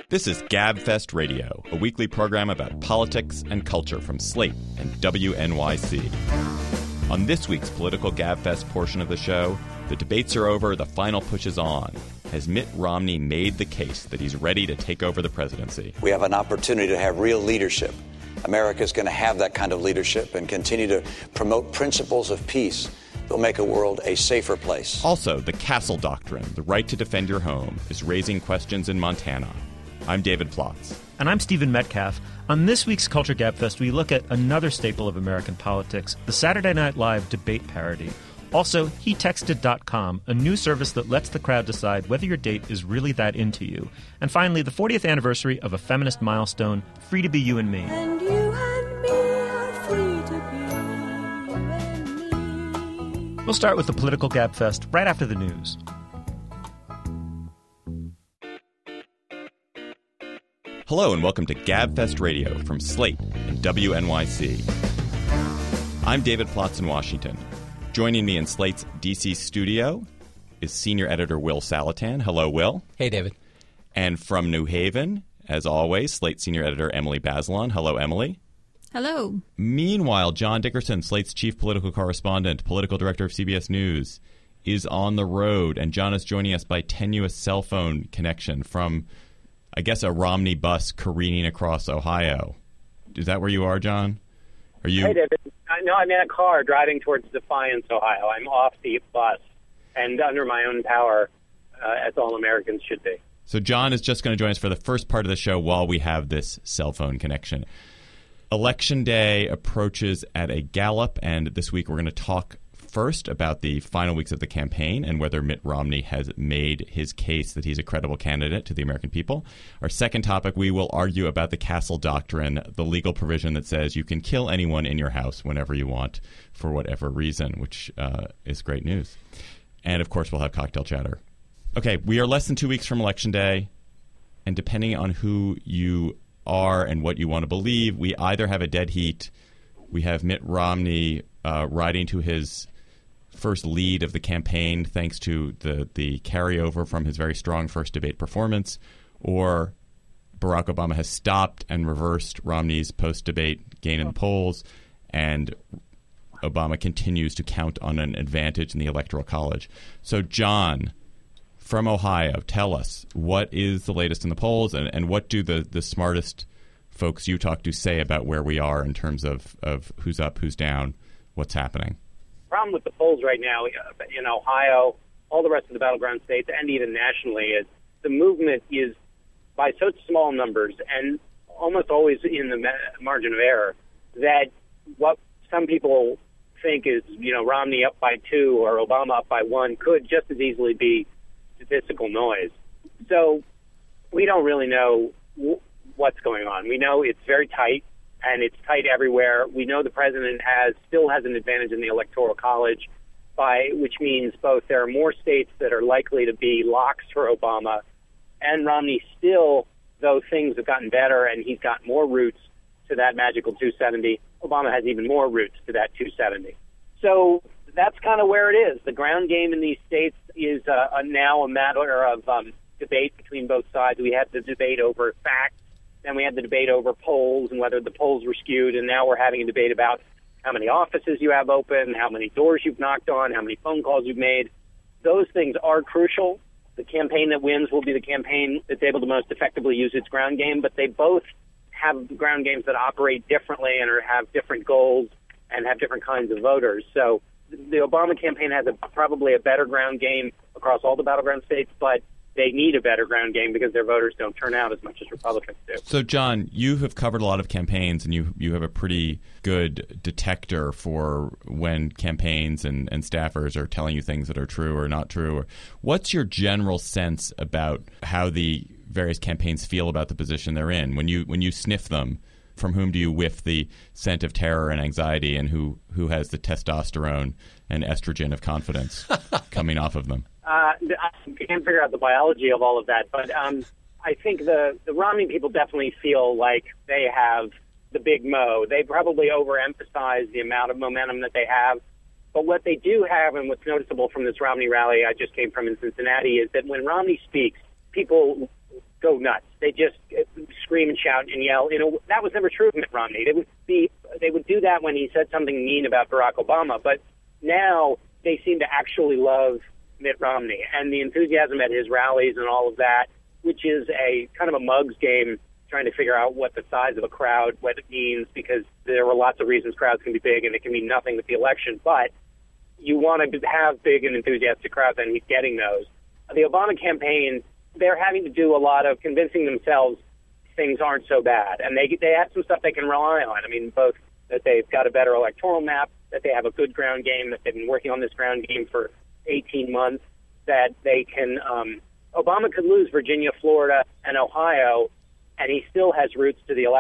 This is GabFest Radio, a weekly program about politics and culture from Slate and WNYC. On this week's political GabFest portion of the show, the debates are over, the final push is on. Has Mitt Romney made the case that he's ready to take over the presidency? We have an opportunity to have real leadership. America's going to have that kind of leadership and continue to promote principles of peace. They'll make a world a safer place. Also, the Castle Doctrine, the right to defend your home, is raising questions in Montana. I'm David Plotz. And I'm Stephen Metcalf. On this week's Culture Gabfest, we look at another staple of American politics, the Saturday Night Live debate parody. Also, HeTexted.com, a new service that lets the crowd decide whether your date is really that into you. And finally, the 40th anniversary of a feminist milestone, Free to Be You and Me. And you and me are free to be you and me. We'll start with the political Gabfest right after the news. Hello and welcome to GabFest Radio from Slate and WNYC. I'm David Plotz in Washington. Joining me in Slate's D.C. studio is senior editor Will Saletan. Hello, Will. Hey, David. And from New Haven, as always, Slate senior editor Emily Bazelon. Hello, Emily. Hello. Meanwhile, John Dickerson, Slate's chief political correspondent, political director of CBS News, is on the road. And John is joining us by tenuous cell phone connection from, I guess, a Romney bus careening across Ohio. Is that where you are, John? Are you? Hey, David. No, I'm in a car driving towards Defiance, Ohio. I'm off the bus and under my own power, as all Americans should be. So John is just going to join us for the first part of the show while we have this cell phone connection. Election day approaches at a gallop, and this week we're going to talk first about the final weeks of the campaign and whether Mitt Romney has made his case that he's a credible candidate to the American people. Our second topic, we will argue about the Castle Doctrine, the legal provision that says you can kill anyone in your house whenever you want for whatever reason, which is great news. And, of course, we'll have cocktail chatter. Okay, we are less than 2 weeks from Election Day, and depending on who you are and what you want to believe, we either have a dead heat, we have Mitt Romney riding to his first lead of the campaign thanks to the carryover from his very strong first debate performance, or Barack Obama has stopped and reversed Romney's post-debate gain in the polls, and Obama continues to count on an advantage in the Electoral College. So, John, from Ohio, tell us, what is the latest in the polls, and what do the smartest folks you talk to say about where we are in terms of who's up, who's down, what's happening? Problem with the polls right now in Ohio, all the rest of the battleground states, and even nationally, is the movement is by such small numbers and almost always in the margin of error that what some people think is, Romney up by 2 or Obama up by 1 could just as easily be statistical noise. So we don't really know what's going on. We know it's very tight. And it's tight everywhere. We know the president still has an advantage in the Electoral College, which means both there are more states that are likely to be locks for Obama, and Romney still, though things have gotten better and he's got more routes to that magical 270, Obama has even more routes to that 270. So that's kind of where it is. The ground game in these states is now a matter of debate between both sides. We had the debate over facts. Then we had the debate over polls and whether the polls were skewed, and now we're having a debate about how many offices you have open, how many doors you've knocked on, how many phone calls you've made. Those things are crucial. The campaign that wins will be the campaign that's able to most effectively use its ground game, but they both have ground games that operate differently and have different goals and have different kinds of voters. So the Obama campaign has probably a better ground game across all the battleground states, but they need a better ground game because their voters don't turn out as much as Republicans do. So, John, you have covered a lot of campaigns, and you have a pretty good detector for when campaigns and staffers are telling you things that are true or not true. What's your general sense about how the various campaigns feel about the position they're in? When you sniff them, from whom do you whiff the scent of terror and anxiety, and who has the testosterone and estrogen of confidence coming off of them? I can't figure out the biology of all of that, but I think the Romney people definitely feel like they have the big mo. They probably overemphasize the amount of momentum that they have. But what they do have, and what's noticeable from this Romney rally I just came from in Cincinnati, is that when Romney speaks, people go nuts. They just scream and shout and yell. That was never true of Mitt Romney. They would do that when he said something mean about Barack Obama, but now they seem to actually love Mitt Romney, and the enthusiasm at his rallies and all of that, which is a kind of a mug's game, trying to figure out what the size of a crowd, what it means, because there were lots of reasons crowds can be big and it can mean nothing with the election, but you want to have big and enthusiastic crowds, and he's getting those. The Obama campaign, they're having to do a lot of convincing themselves things aren't so bad, and they have some stuff they can rely on. I mean, both that they've got a better electoral map, that they have a good ground game, that they've been working on this ground game for 18 months, that they can Obama could lose Virginia, Florida, and Ohio, and he still has roots to the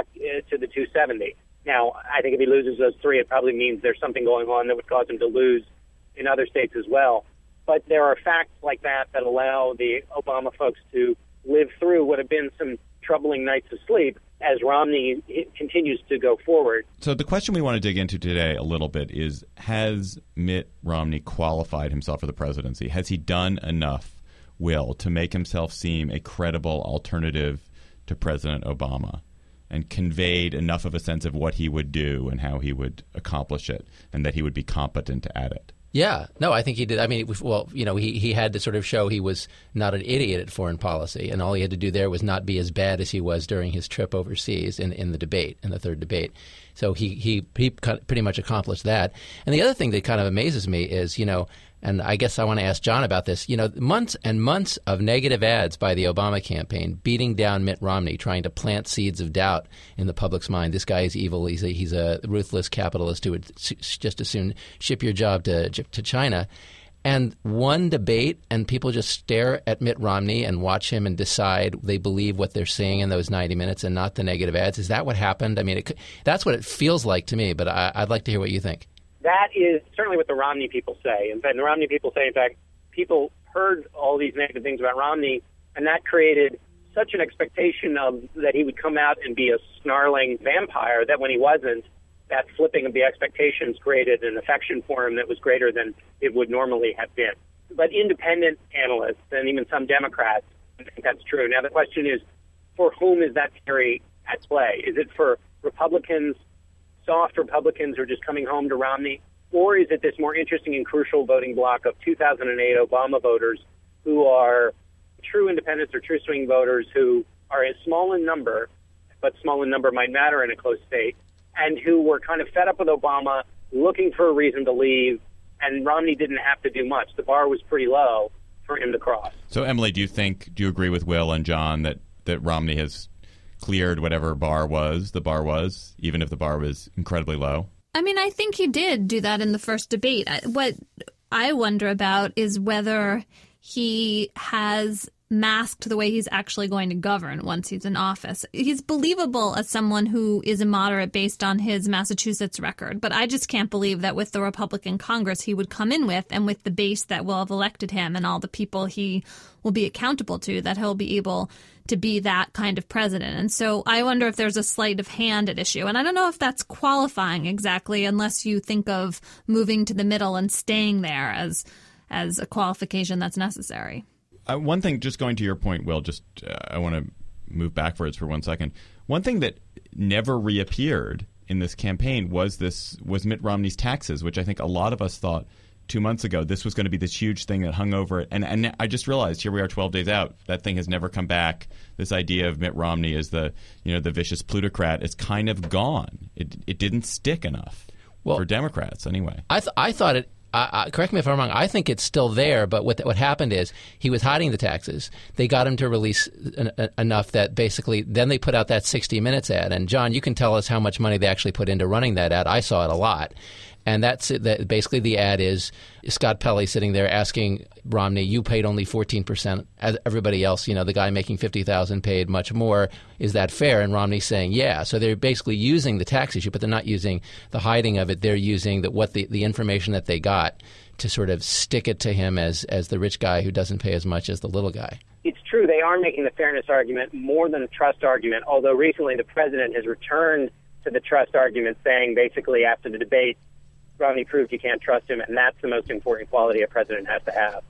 270. Now, I think if he loses those three, it probably means there's something going on that would cause him to lose in other states as well. But there are facts like that that allow the Obama folks to live through what have been some troubling nights of sleep as Romney continues to go forward. So the question we want to dig into today a little bit is, has Mitt Romney qualified himself for the presidency? Has he done enough, Will, to make himself seem a credible alternative to President Obama, and conveyed enough of a sense of what he would do and how he would accomplish it, and that he would be competent at it? Yeah. No, I think he did. I mean, well, he had to sort of show he was not an idiot at foreign policy, and all he had to do there was not be as bad as he was during his trip overseas in the debate, in the third debate. So he pretty much accomplished that. And the other thing that kind of amazes me is, and I guess I want to ask John about this, months and months of negative ads by the Obama campaign beating down Mitt Romney, trying to plant seeds of doubt in the public's mind. This guy is evil. He's a ruthless capitalist who would just as soon ship your job to China. And one debate, and people just stare at Mitt Romney and watch him and decide they believe what they're seeing in those 90 minutes and not the negative ads. Is that what happened? I mean, that's what it feels like to me, but I'd like to hear what you think. That is certainly what the Romney people say. In fact, the Romney people say, in fact, people heard all these negative things about Romney, and that created such an expectation that he would come out and be a snarling vampire that when he wasn't, that flipping of the expectations created an affection for him that was greater than it would normally have been. But independent analysts and even some Democrats think that's true. Now, the question is, for whom is that theory at play? Is it for Republicans, soft Republicans who are just coming home to Romney? Or is it this more interesting and crucial voting bloc of 2008 Obama voters who are true independents or true swing voters who are as small in number, but small in number might matter in a close state, and who were kind of fed up with Obama, looking for a reason to leave, and Romney didn't have to do much. The bar was pretty low for him to cross. So, Emily, do you agree with Will and John that Romney has cleared whatever the bar was, even if the bar was incredibly low? I mean, I think he did do that in the first debate. What I wonder about is whether he has masked the way he's actually going to govern once he's in office. He's believable as someone who is a moderate based on his Massachusetts record, but I just can't believe that with the Republican Congress he would come in with, and with the base that will have elected him and all the people he will be accountable to, that he'll be able to be that kind of president. And so I wonder if there's a sleight of hand at issue. And I don't know if that's qualifying exactly, unless you think of moving to the middle and staying there as a qualification that's necessary. One thing, just going to your point, Will, I want to move backwards for 1 second. One thing that never reappeared in this campaign was Mitt Romney's taxes, which I think a lot of us thought 2 months ago this was going to be this huge thing that hung over it. And I just realized, here we are 12 days out, that thing has never come back. This idea of Mitt Romney as the vicious plutocrat is kind of gone. It didn't stick enough for Democrats anyway. I thought it. Correct me if I'm wrong. I think it's still there, but what happened is he was hiding the taxes. They got him to release enough that basically then they put out that 60 Minutes ad. And, John, you can tell us how much money they actually put into running that ad. I saw it a lot. And that's it. Basically the ad is Scott Pelley sitting there asking Romney, you paid only 14%. As everybody else, the guy making $50,000 paid much more. Is that fair? And Romney's saying, yeah. So they're basically using the tax issue, but they're not using the hiding of it. They're using the information that they got to sort of stick it to him as the rich guy who doesn't pay as much as the little guy. It's true. They are making the fairness argument more than a trust argument, although recently the president has returned to the trust argument, saying basically after the debate, Romney proved you can't trust him, and that's the most important quality a president has to have.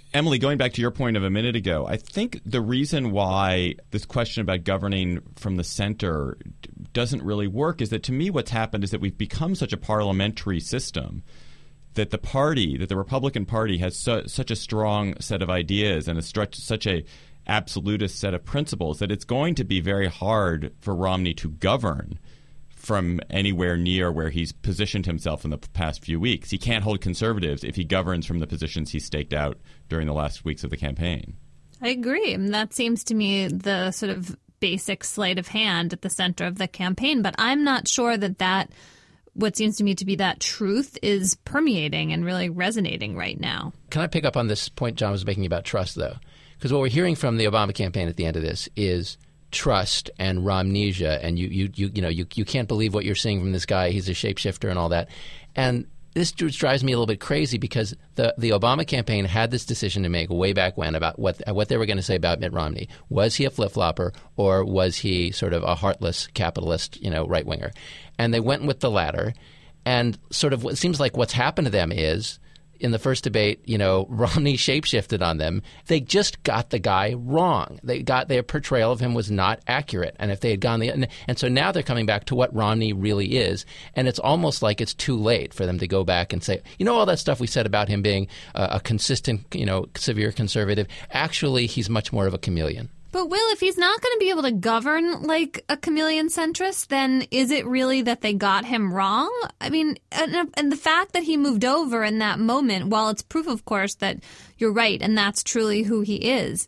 Emily, going back to your point of a minute ago, I think the reason why this question about governing from the center doesn't really work is that, to me, what's happened is that we've become such a parliamentary system that the Republican Party has such a strong set of ideas and such a absolutist set of principles that it's going to be very hard for Romney to govern from anywhere near where he's positioned himself in the past few weeks. He can't hold conservatives if he governs from the positions he staked out during the last weeks of the campaign. I agree. And that seems to me the sort of basic sleight of hand at the center of the campaign. But I'm not sure that what seems to me to be that truth is permeating and really resonating right now. Can I pick up on this point John was making about trust, though? Because what we're hearing from the Obama campaign at the end of this is trust and Romnesia, and you can't believe what you're seeing from this guy. He's a shapeshifter and all that. And this drives me a little bit crazy because the Obama campaign had this decision to make way back when about what they were going to say about Mitt Romney. Was he a flip-flopper or was he sort of a heartless capitalist, right-winger? And they went with the latter. And sort of what seems like what's happened to them is in the first debate, Romney shapeshifted on them. They just got the guy wrong. Their portrayal of him was not accurate. And if they had gone and so now they're coming back to what Romney really is. And it's almost like it's too late for them to go back and say, all that stuff we said about him being a consistent, severe conservative. Actually, he's much more of a chameleon. But, Will, if he's not going to be able to govern like a chameleon centrist, then is it really that they got him wrong? I mean, and the fact that he moved over in that moment, while it's proof, of course, that you're right and that's truly who he is,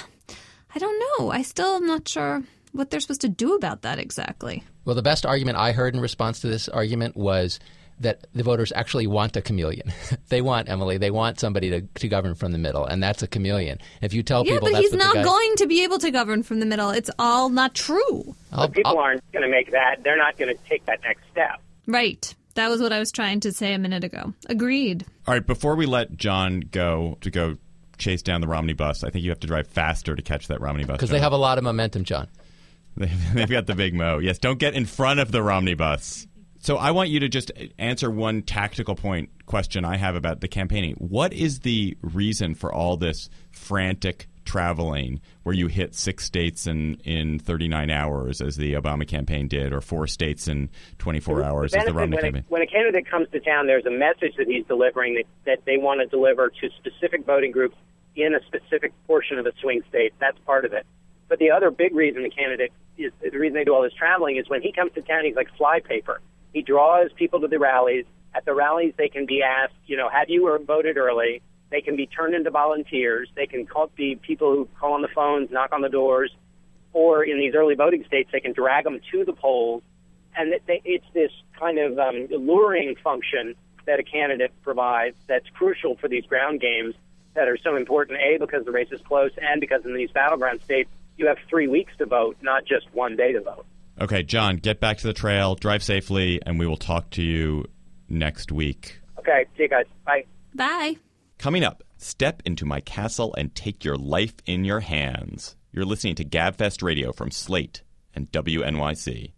I don't know. I still am not sure what they're supposed to do about that exactly. Well, the best argument I heard in response to this argument was that the voters actually want a chameleon. They want somebody to govern from the middle, and that's a chameleon. If you tell people but that's he's not going to be able to govern from the middle. It's all not true. But people aren't going to make that. They're not going to take that next step. Right. That was what I was trying to say a minute ago. Agreed. All right, before we let John go chase down the Romney bus, I think you have to drive faster to catch that Romney bus. Because they have a lot of momentum, John. They've got the big mo. Yes, don't get in front of the Romney bus. So I want you to just answer one tactical question I have about the campaigning. What is the reason for all this frantic traveling where you hit 6 states in 39 hours as the Obama campaign did, or 4 states in 24 hours as the Romney campaign? When a candidate comes to town, there's a message that he's delivering that they want to deliver to specific voting groups in a specific portion of a swing state. That's part of it. But the other big reason the reason they do all this traveling is when he comes to town, he's like flypaper. He draws people to the rallies. At the rallies, they can be asked, have you voted early? They can be turned into volunteers. They can be people who call on the phones, knock on the doors, or in these early voting states, they can drag them to the polls. And it's this kind of luring function that a candidate provides that's crucial for these ground games that are so important, A, because the race is close, and because in these battleground states, you have 3 weeks to vote, not just 1 day to vote. Okay, John, get back to the trail, drive safely, and we will talk to you next week. Okay, see you guys. Bye. Bye. Coming up, step into my castle and take your life in your hands. You're listening to GabFest Radio from Slate and WNYC.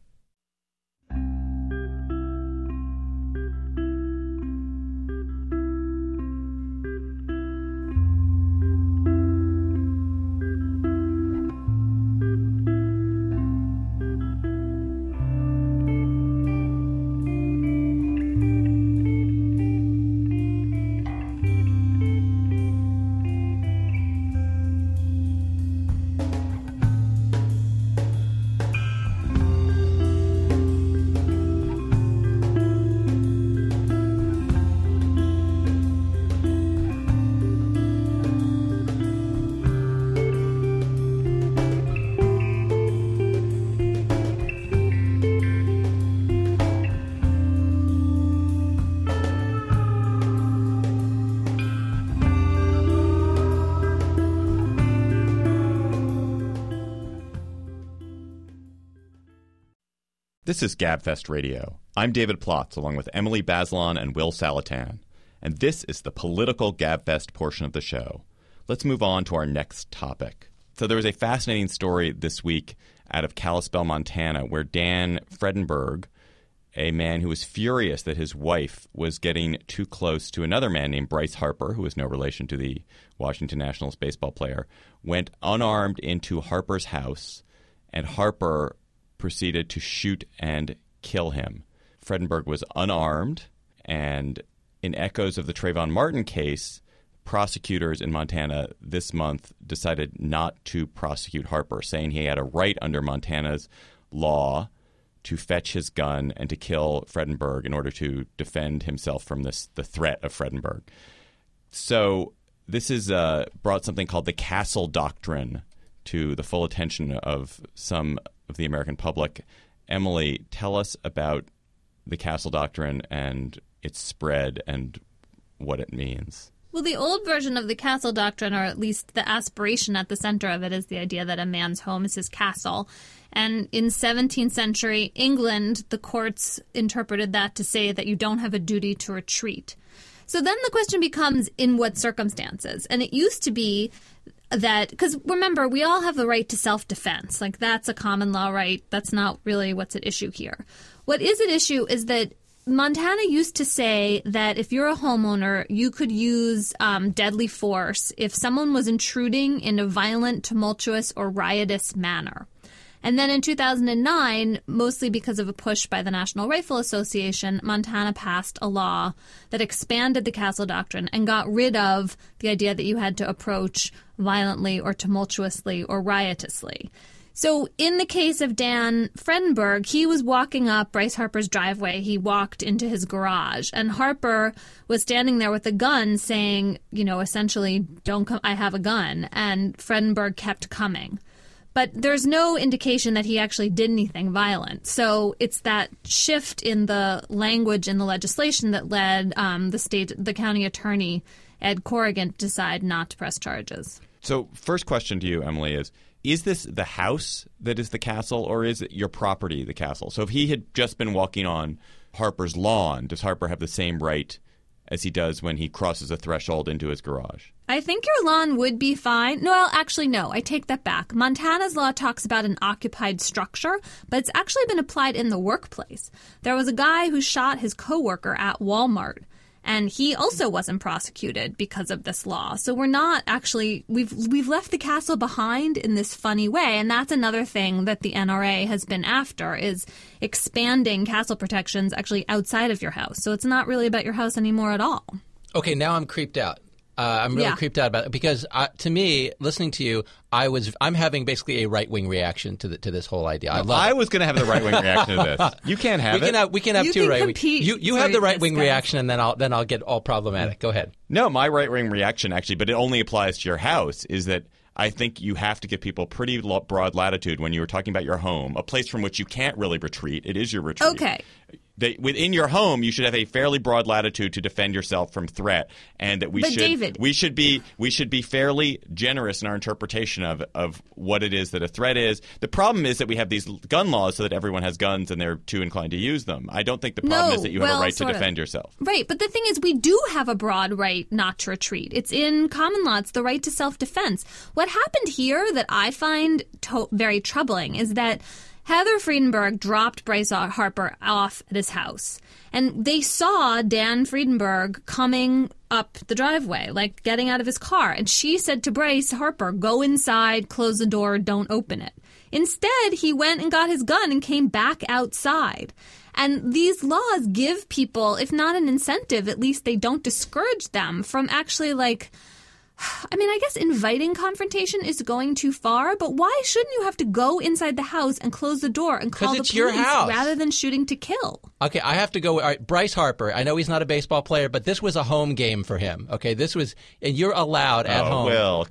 This is GabFest Radio. I'm David Plotz, along with Emily Bazelon and Will Saletan. And this is the political GabFest portion of the show. Let's move on to our next topic. So there was a fascinating story this week out of Kalispell, Montana, where Dan Fredenberg a man who was furious that his wife was getting too close to another man named Bryce Harper, who was no relation to the Washington Nationals baseball player, went unarmed into Harper's house, and Harper proceeded to shoot and kill him. Fredenberg was unarmed, and in echoes of the Trayvon Martin case, prosecutors in Montana this month decided not to prosecute Harper, saying he had a right under Montana's law to fetch his gun and to kill Fredenberg in order to defend himself from the threat of Fredenberg. So this has brought something called the Castle Doctrine to the full attention of some of the American public. Emily, tell us about the Castle Doctrine and its spread and what it means. Well, the old version of the castle doctrine, or at least the aspiration at the center of it, is the idea that a man's home is his castle. And in 17th century England, the courts interpreted that to say that you don't have a duty to retreat. So then the question becomes, in what circumstances? And it used to be that, because remember, we all have the right to self-defense. Like, that's a common law right. That's not really what's at issue here. What is at issue is that Montana used to say that if you're a homeowner, you could use deadly force if someone was intruding in a violent, tumultuous, or riotous manner. And then in 2009, mostly because of a push by the National Rifle Association, Montana passed a law that expanded the Castle Doctrine and got rid of the idea that you had to approach violently or tumultuously or riotously. So in the case of Dan Fredenberg, he was walking up Bryce Harper's driveway. He walked into his garage, and Harper was standing there with a gun saying, you know, essentially, don't come, I have a gun. And Fredenberg kept coming. But there's no indication that he actually did anything violent. So it's that shift in the language in the legislation that led the county attorney, Ed Corrigan, to decide not to press charges. So first question to you, Emily, is this the house that is the castle, or is it your property, the castle? So if he had just been walking on Harper's lawn, does Harper have the same right as he does when he crosses a threshold into his garage? I think your lawn would be fine. No, well, actually, no. I take that back. Montana's law talks about an occupied structure, but it's actually been applied in the workplace. There was a guy who shot his coworker at Walmart, and he also wasn't prosecuted because of this law. So we're not actually – we've left the castle behind in this funny way, and that's another thing that the NRA has been after, is expanding castle protections actually outside of your house. So it's not really about your house anymore at all. Okay, now I'm creeped out. I'm really creeped out about it because to me, listening to you, I'm having basically a right-wing reaction to this whole idea. I was going to have the right-wing reaction to this. You can't have it. We can have two right-wing. You have the right-wing reaction, and then I'll get all problematic. Go ahead. No, my right-wing reaction actually, but it only applies to your house, is that I think you have to give people pretty broad latitude when you were talking about your home, a place from which you can't really retreat. It is your retreat. Okay. Within your home, you should have a fairly broad latitude to defend yourself from threat, and that we should be fairly generous in our interpretation of what it is that a threat is. The problem is that we have these gun laws so that everyone has guns and they're too inclined to use them. I don't think the problem is that you have a right to defend yourself. Right, but the thing is, we do have a broad right not to retreat. It's in common law. It's the right to self-defense. What happened here that I find very troubling is that Heather Fredenberg dropped Bryce Harper off at his house, and they saw Dan Fredenberg coming up the driveway, like getting out of his car, and she said to Bryce Harper, go inside, close the door, don't open it. Instead, he went and got his gun and came back outside. And these laws give people, if not an incentive, at least they don't discourage them from actually, like, I mean, I guess inviting confrontation is going too far, but why shouldn't you have to go inside the house and close the door and call the police rather than shooting to kill? Okay, I have to go. All right, Bryce Harper, I know he's not a baseball player, but this was a home game for him. Okay, this was, and you're allowed at home. Will,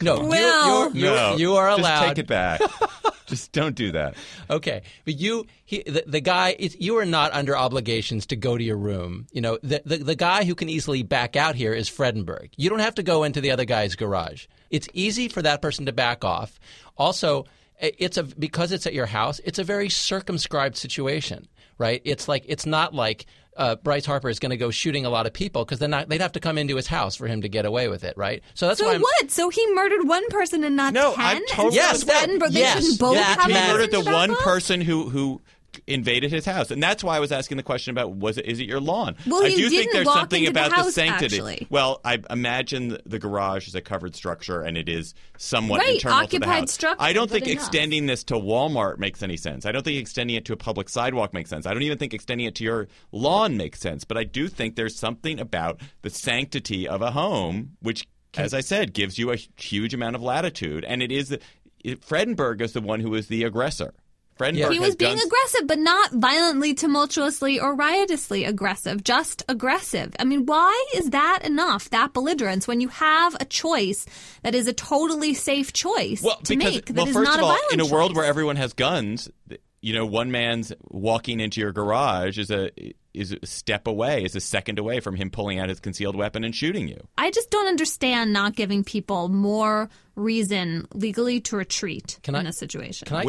you are allowed. Just take it back. Just don't do that. Okay, but the guy, you are not under obligations to go to your room. You know, the guy who can easily back out here is Fredenberg. You don't have to go into the other guy's garage. It's easy for that person to back off. Also, because it's at your house, it's a very circumscribed situation, right? It's not like Bryce Harper is going to go shooting a lot of people, because they'd have to come into his house for him to get away with it, right? So that's why. What? So he murdered one person and not 10? I'm totally They shouldn't both have he murdered the one person who invaded his house. And that's why I was asking the question about is it your lawn? Well, I he do think didn't there's walk something into the about the house, sanctity. actually. Well, I imagine the garage is a covered structure and it is somewhat Right, internal to the occupied house. structure, I don't but think enough. extending this to Walmart makes any sense. I don't think extending it to a public sidewalk makes sense. I don't even think extending it to your lawn makes sense. But I do think there's something about the sanctity of a home which, as I said, gives you a huge amount of latitude. And Fredenberg is the one who is the aggressor. Fredenberg He has was being guns. aggressive, but not violently, tumultuously, or riotously aggressive. Just aggressive. I mean, why is that enough, that belligerence, when you have a choice that is a totally safe choice to make that is first not of a all, violent in a world choice? where everyone has guns, one man's walking into your garage is a step away, is a second away from him pulling out his concealed weapon and shooting you. I just don't understand not giving people more reason legally to retreat in this situation. Can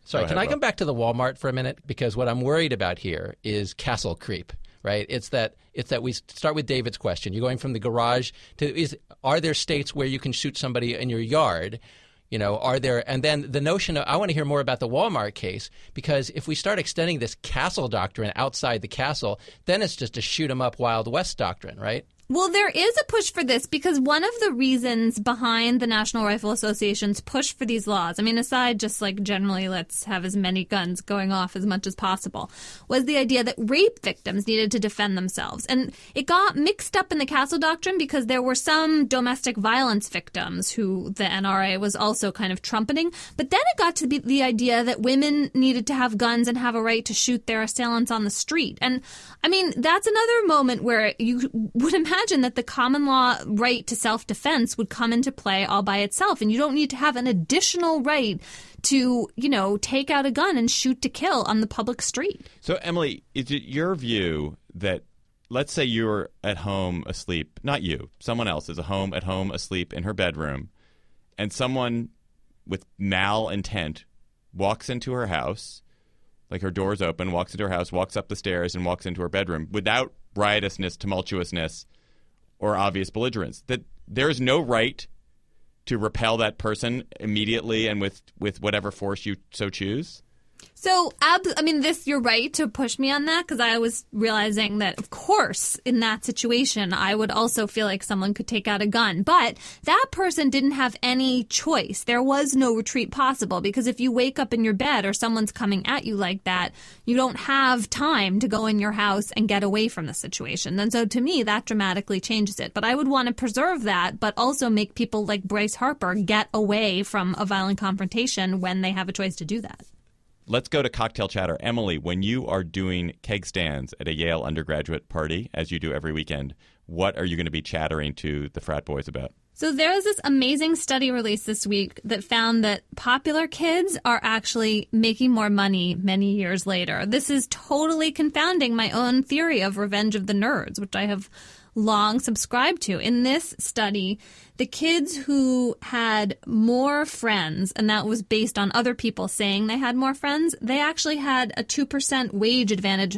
I come back to the Walmart for a minute? Because what I'm worried about here is castle creep, right? It's that we start with David's question. You're going from the garage to are there states where you can shoot somebody in your yard? Are there? And then the notion of I want to hear more about the Walmart case, because if we start extending this castle doctrine outside the castle, then it's just a shoot 'em up Wild West doctrine, right? Well, there is a push for this because one of the reasons behind the National Rifle Association's push for these laws, I mean, aside just like generally let's have as many guns going off as much as possible, was the idea that rape victims needed to defend themselves. And it got mixed up in the Castle Doctrine because there were some domestic violence victims who the NRA was also kind of trumpeting. But then it got to be the idea that women needed to have guns and have a right to shoot their assailants on the street. And I mean, that's another moment where you would imagine that the common law right to self-defense would come into play all by itself, and you don't need to have an additional right to, take out a gun and shoot to kill on the public street. So, Emily, is it your view that, let's say you're at home asleep, not you, someone else is at home asleep in her bedroom, and someone with malintent walks into her house, like her door's open, walks into her house, walks up the stairs, and walks into her bedroom without riotousness, tumultuousness, or obvious belligerence, that there's no right to repel that person immediately and with whatever force you so choose? So, you're right to push me on that, because I was realizing that, of course, in that situation, I would also feel like someone could take out a gun. But that person didn't have any choice. There was no retreat possible, because if you wake up in your bed or someone's coming at you like that, you don't have time to go in your house and get away from the situation. And so, to me, that dramatically changes it. But I would want to preserve that, but also make people like Bryce Harper get away from a violent confrontation when they have a choice to do that. Let's go to cocktail chatter. Emily, when you are doing keg stands at a Yale undergraduate party, as you do every weekend, what are you going to be chattering to the frat boys about? So there was this amazing study released this week that found that popular kids are actually making more money many years later. This is totally confounding my own theory of Revenge of the Nerds, which I have long subscribed to. In this study, the kids who had more friends, and that was based on other people saying they had more friends, they actually had a 2% wage advantage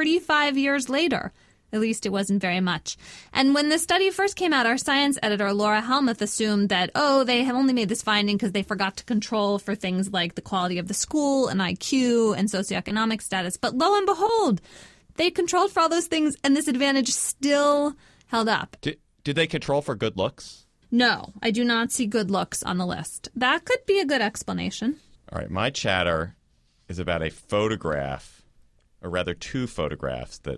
35 years later. At least it wasn't very much. And when the study first came out, our science editor, Laura Helmuth, assumed that, they have only made this finding because they forgot to control for things like the quality of the school and IQ and socioeconomic status. But lo and behold, they controlled for all those things, and this advantage still held up. Did they control for good looks? No, I do not see good looks on the list. That could be a good explanation. All right, my chatter is about a photograph, or rather two photographs that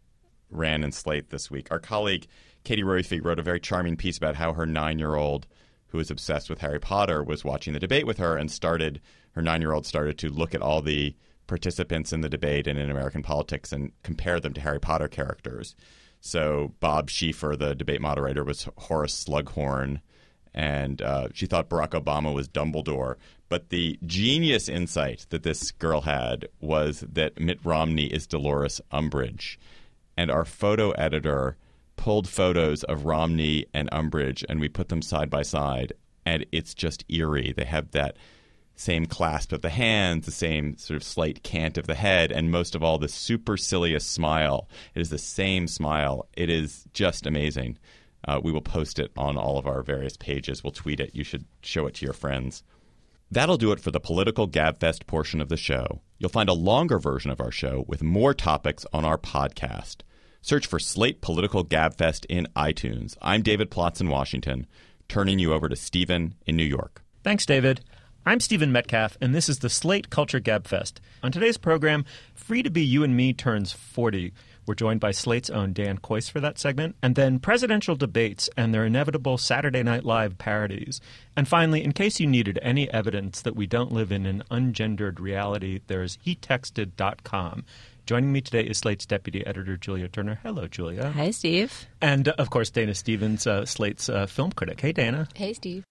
ran in Slate this week. Our colleague Katie Royfeet wrote a very charming piece about how her 9-year-old, who is obsessed with Harry Potter, was watching the debate with her, and her 9-year-old started to look at all the participants in the debate and in American politics and compare them to Harry Potter characters. So Bob Schieffer, the debate moderator, was Horace Slughorn, and she thought Barack Obama was Dumbledore. But the genius insight that this girl had was that Mitt Romney is Dolores Umbridge. And our photo editor pulled photos of Romney and Umbridge, and we put them side by side, and it's just eerie. They have that same clasp of the hands, the same sort of slight cant of the head, and most of all, the supercilious smile. It is the same smile. It is just amazing. We will post it on all of our various pages. We'll tweet it. You should show it to your friends. That'll do it for the Political Gabfest portion of the show. You'll find a longer version of our show with more topics on our podcast. Search for Slate Political Gabfest in iTunes. I'm David Plotz in Washington, turning you over to Stephen in New York. Thanks, David. I'm Stephen Metcalf, and this is the Slate Culture Gabfest. On today's program, Free to Be You and Me turns 40. We're joined by Slate's own Dan Kois for that segment, and then presidential debates and their inevitable Saturday Night Live parodies. And finally, in case you needed any evidence that we don't live in an ungendered reality, there's HeTexted.com. Joining me today is Slate's deputy editor, Julia Turner. Hello, Julia. Hi, Steve. And, of course, Dana Stevens, Slate's film critic. Hey, Dana. Hey, Steve.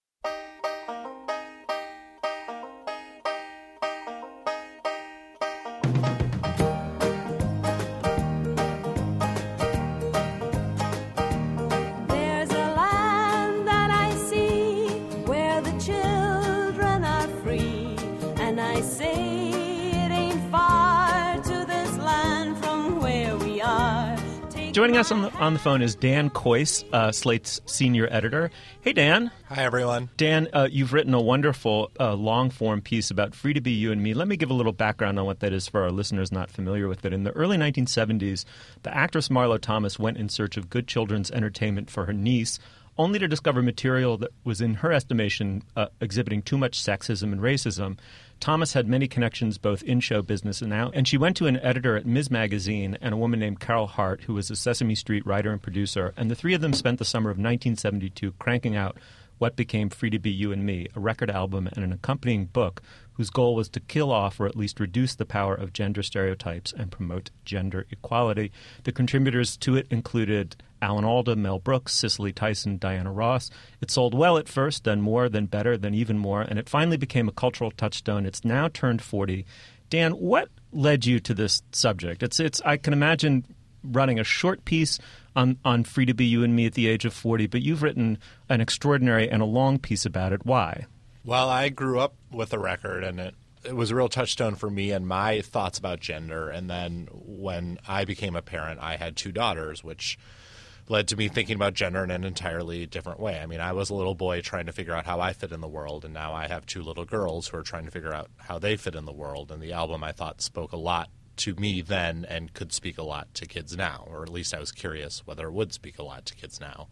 Joining us on the phone is Dan Kois, Slate's senior editor. Hey, Dan. Hi, everyone. Dan, you've written a wonderful long-form piece about Free to Be You and Me. Let me give a little background on what that is for our listeners not familiar with it. In the early 1970s, the actress Marlo Thomas went in search of good children's entertainment for her niece, only to discover material that was, in her estimation, exhibiting too much sexism and racism. Thomas had many connections both in show business and out, and she went to an editor at Ms. Magazine and a woman named Carol Hart, who was a Sesame Street writer and producer, and the three of them spent the summer of 1972 cranking out what became Free to Be You and Me, a record album and an accompanying book whose goal was to kill off or at least reduce the power of gender stereotypes and promote gender equality. The contributors to it included Alan Alda, Mel Brooks, Cicely Tyson, Diana Ross. It sold well at first, then more, then better, then even more, and it finally became a cultural touchstone. It's now turned 40. Dan, what led you to this subject? It's I can imagine running a short piece on Free to Be You and Me at the age of 40, but you've written an extraordinary and a long piece about it. Why? Well, I grew up with a record, and it was a real touchstone for me and my thoughts about gender. And then when I became a parent, I had two daughters, which led to me thinking about gender in an entirely different way. I mean, I was a little boy trying to figure out how I fit in the world, and now I have two little girls who are trying to figure out how they fit in the world. And the album, I thought, spoke a lot to me then and could speak a lot to kids now, or at least I was curious whether it would speak a lot to kids now.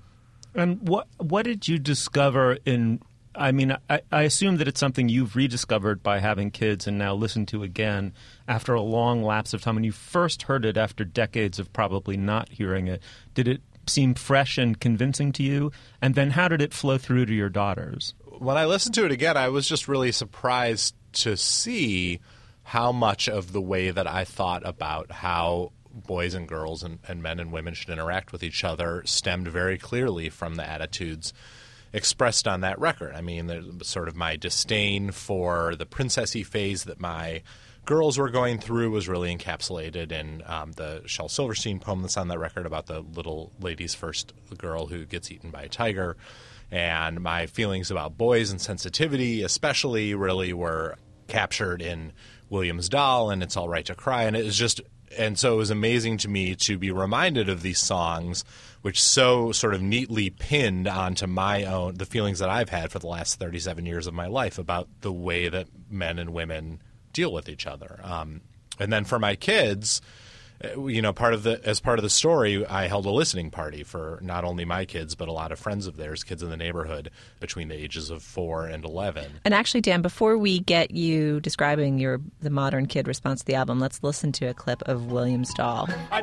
And what did you discover in – I mean, I assume that it's something you've rediscovered by having kids and now listened to again after a long lapse of time. When you first heard it after decades of probably not hearing it, did it seem fresh and convincing to you? And then how did it flow through to your daughters? When I listened to it again, I was just really surprised to see how much of the way that I thought about how boys and girls and men and women should interact with each other stemmed very clearly from the attitudes expressed on that record. I mean, there's sort of my disdain for the princessy phase that my girls were going through was really encapsulated in the Shel Silverstein poem that's on that record about the little lady's first girl who gets eaten by a tiger. And my feelings about boys and sensitivity especially really were captured in William's Doll and It's All Right to Cry. And it was just – and so it was amazing to me to be reminded of these songs which so sort of neatly pinned onto my own – the feelings that I've had for the last 37 years of my life about the way that men and women deal with each other. And then for my kids – you know, as part of the story, I held a listening party for not only my kids, but a lot of friends of theirs, kids in the neighborhood between the ages of 4 and 11. And actually, Dan, before we get you describing the modern kid response to the album, let's listen to a clip of William's Doll. A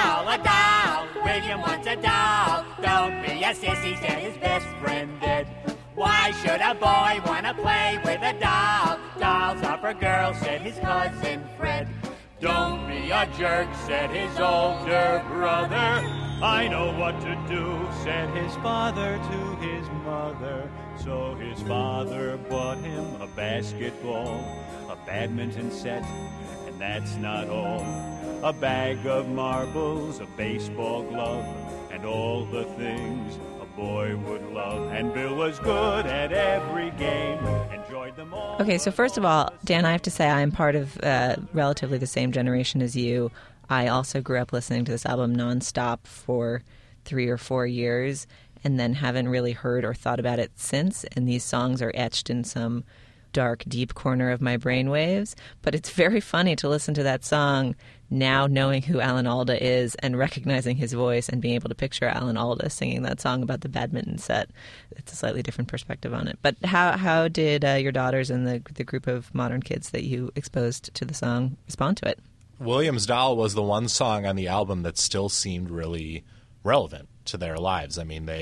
doll, William wants a doll. Don't be a sissy, said his best friend did. Why should a boy want to play with a doll? Dolls are for girls, said his cousin Fred. Don't be a jerk, said his older brother. I know what to do, said his father to his mother. So his father bought him a basketball, a badminton set, and that's not all. A bag of marbles, a baseball glove, and all the things a boy would love. And Bill was good at every game, enjoyed them all. Okay, so first of all, Dan, I have to say I am part of relatively the same generation as you. I also grew up listening to this album nonstop for 3 or 4 years and then haven't really heard or thought about it since. And these songs are etched in some dark, deep corner of my brainwaves. But it's very funny to listen to that song now, knowing who Alan Alda is and recognizing his voice and being able to picture Alan Alda singing that song about the badminton set. It's a slightly different perspective on it. But how did your daughters and the group of modern kids that you exposed to the song respond to it? William's Doll was the one song on the album that still seemed really relevant to their lives. I mean,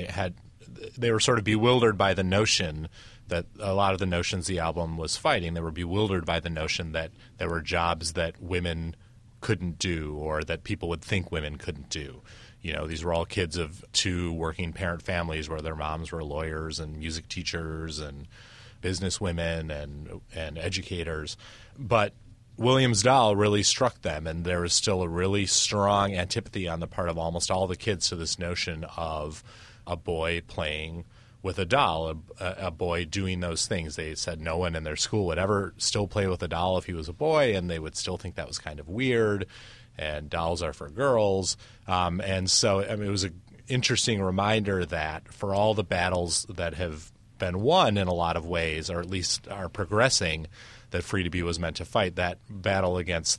they were sort of bewildered by the notion that a lot of the notions the album was fighting. They were bewildered by the notion that there were jobs that women couldn't do or that people would think women couldn't do. You know, these were all kids of two working parent families where their moms were lawyers and music teachers and businesswomen and educators. But William's Doll really struck them, and there was still a really strong antipathy on the part of almost all the kids to this notion of a boy playing with a doll, a boy doing those things. They said no one in their school would ever still play with a doll if he was a boy, and they would still think that was kind of weird, and dolls are for girls. And so it was an interesting reminder that for all the battles that have been won in a lot of ways, or at least are progressing, that Free to Be was meant to fight, that battle against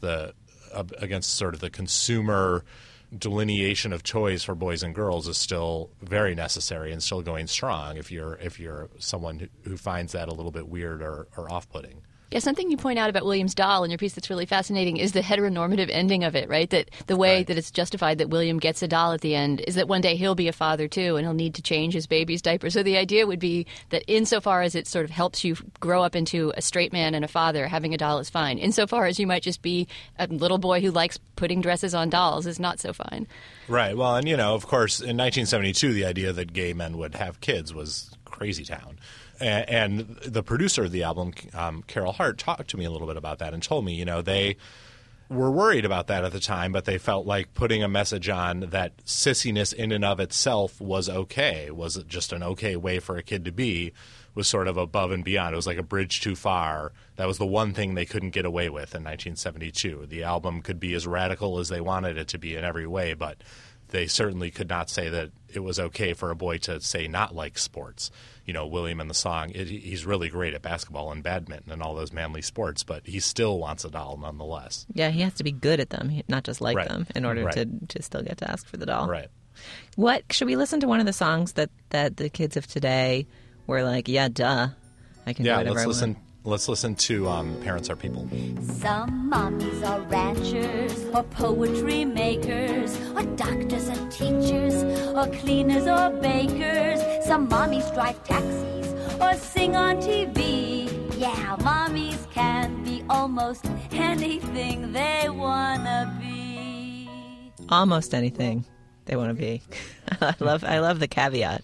sort of the consumer delineation of choice for boys and girls is still very necessary and still going strong if you're someone who finds that a little bit weird or off-putting. Yeah, something you point out about William's Doll in your piece that's really fascinating is the heteronormative ending of it, right? That the way that it's justified that William gets a doll at the end is that one day he'll be a father too and he'll need to change his baby's diaper. So the idea would be that insofar as it sort of helps you grow up into a straight man and a father, having a doll is fine. Insofar as you might just be a little boy who likes putting dresses on dolls is not so fine. Right. Well, and of course, in 1972, the idea that gay men would have kids was crazy town. And the producer of the album, Carol Hart, talked to me a little bit about that and told me, they were worried about that at the time, but they felt like putting a message on that sissiness in and of itself was okay, was just an okay way for a kid to be, was sort of above and beyond. It was like a bridge too far. That was the one thing they couldn't get away with in 1972. The album could be as radical as they wanted it to be in every way, but they certainly could not say that it was okay for a boy to, say, not like sports. William in the song, he's really great at basketball and badminton and all those manly sports, but he still wants a doll nonetheless. Yeah, he has to be good at them, not just like them, in order to still get to ask for the doll. Right. Should we listen to one of the songs that the kids of today were like, yeah, duh, I can do whatever I want? Let's listen to Parents Are People. Some mommies are ranchers, or poetry makers, or doctors and teachers, or cleaners or bakers. Some mommies drive taxis, or sing on TV. Yeah, mommies can be almost anything they want to be. Almost anything they want to be. I love the caveat.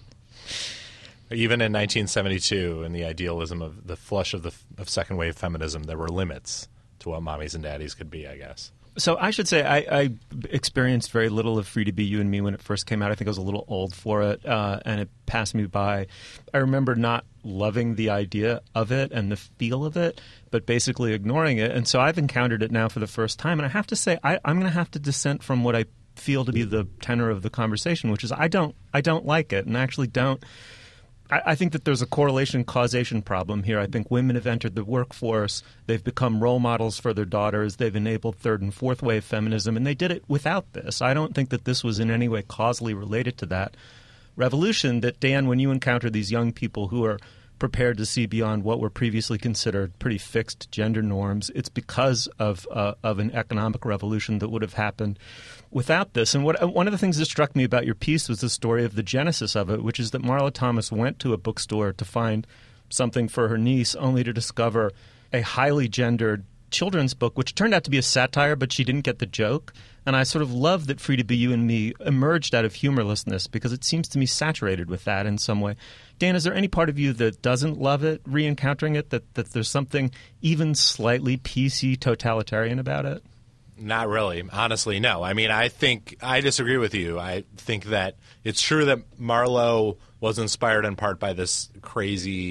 Even in 1972, in the idealism of the flush of second wave feminism, there were limits to what mommies and daddies could be, I guess. So I should say I experienced very little of Free to Be You and Me when it first came out. I think I was a little old for it, and it passed me by. I remember not loving the idea of it and the feel of it, but basically ignoring it. And so I've encountered it now for the first time, and I have to say I'm going to have to dissent from what I feel to be the tenor of the conversation, which is I don't like it, and I actually don't. I think that there's a correlation-causation problem here. I think women have entered the workforce. They've become role models for their daughters. They've enabled third and fourth wave feminism, and they did it without this. I don't think that this was in any way causally related to that revolution. That, Dan, when you encounter these young people who are prepared to see beyond what were previously considered pretty fixed gender norms, it's because of an economic revolution that would have happened without this. And one of the things that struck me about your piece was the story of the genesis of it, which is that Marla Thomas went to a bookstore to find something for her niece, only to discover a highly gendered children's book, which turned out to be a satire, but she didn't get the joke. And I sort of love that Free to Be You and Me emerged out of humorlessness, because it seems to me saturated with that in some way. Dan, is there any part of you that doesn't love it, re-encountering it, that there's something even slightly PC totalitarian about it? Not really. Honestly, no. I mean, I think I disagree with you. I think that it's true that Marlowe was inspired in part by this crazy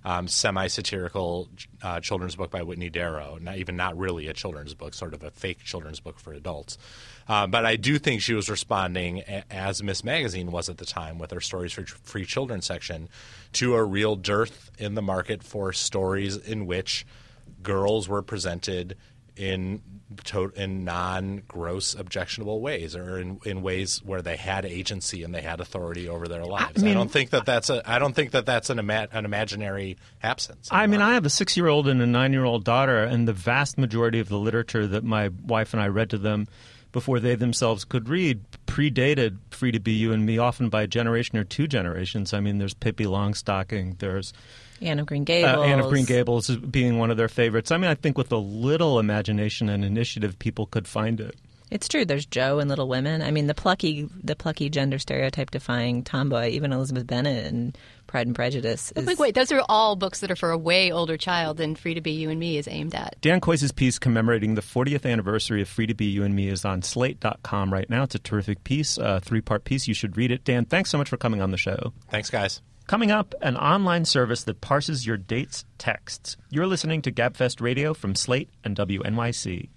semi-satirical children's book by Whitney Darrow, not really a children's book, sort of a fake children's book for adults. But I do think she was responding, as Miss Magazine was at the time with her Stories for Free Children section, to a real dearth in the market for stories in which girls were presented in non-gross, objectionable ways, or in ways where they had agency and they had authority over their lives. I don't think that that's an imaginary absence. I mean, I have a 6-year-old and a 9-year-old daughter, and the vast majority of the literature that my wife and I read to them before they themselves could read predated Free to Be You and Me, often by a generation or 2 generations. I mean, there's Pippi Longstocking, there's Anne of Green Gables. Anne of Green Gables being one of their favorites. I mean, I think with a little imagination and initiative, people could find it. It's true. There's Joe in Little Women. I mean, the plucky gender stereotype-defying tomboy, even Elizabeth Bennet in Pride and Prejudice. Wait, those are all books that are for a way older child than Free to Be You and Me is aimed at. Dan Kois's piece commemorating the 40th anniversary of Free to Be You and Me is on Slate.com right now. It's a terrific piece, a 3-part piece. You should read it. Dan, thanks so much for coming on the show. Thanks, guys. Coming up, an online service that parses your date's texts. You're listening to Gabfest Radio from Slate and WNYC.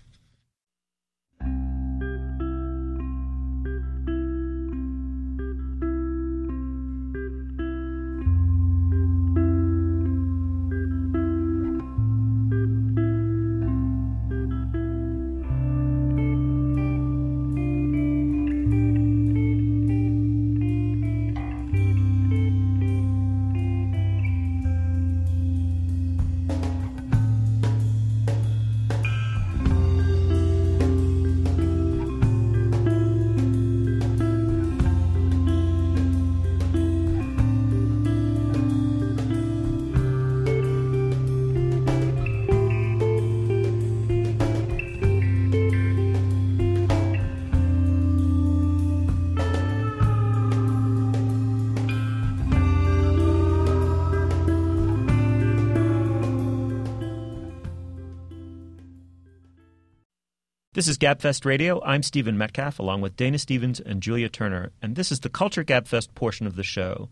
This is Gabfest Radio. I'm Stephen Metcalf, along with Dana Stevens and Julia Turner, and this is the Culture Gabfest portion of the show.